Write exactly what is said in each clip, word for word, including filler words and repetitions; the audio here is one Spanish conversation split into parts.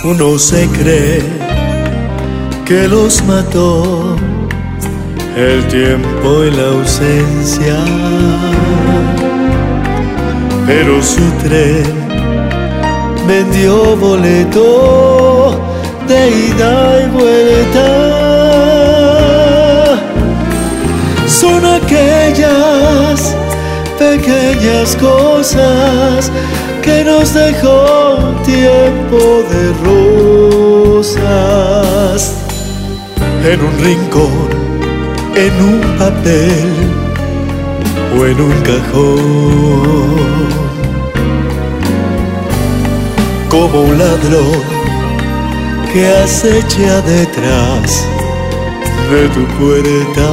Uno se cree que los mató el tiempo y la ausencia, pero su tren vendió boleto de ida y vuelta. Son aquellas pequeñas cosas que nos dejó un tiempo de rosas. En un rincón, en un papel o en un cajón, como un ladrón que acecha detrás de tu puerta.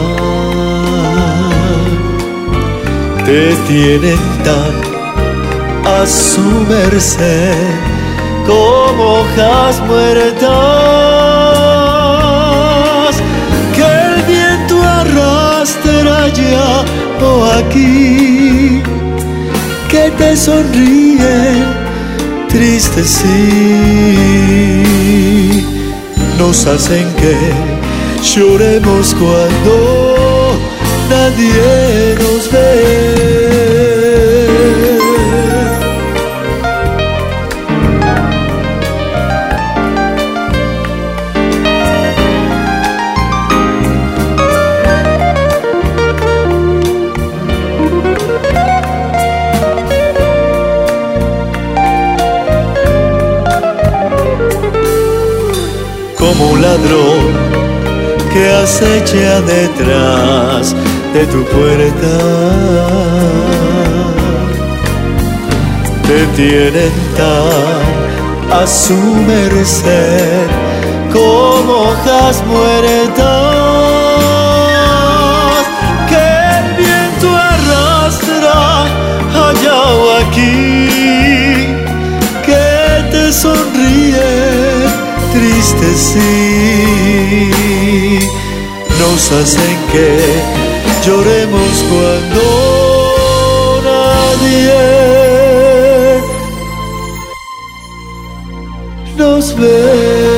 Te tienen tan a su merced como hojas muertas que el viento arrastra allá o aquí, que te sonríen tristes sí, nos hacen que lloremos cuando nadie nos ve. Como un ladrón que acecha detrás de tu puerta, te tienen tan a su merced como hojas muertas que el viento arrastra allá o aquí, que te sonríe triste sí, nos hacen que lloremos cuando nadie nos ve.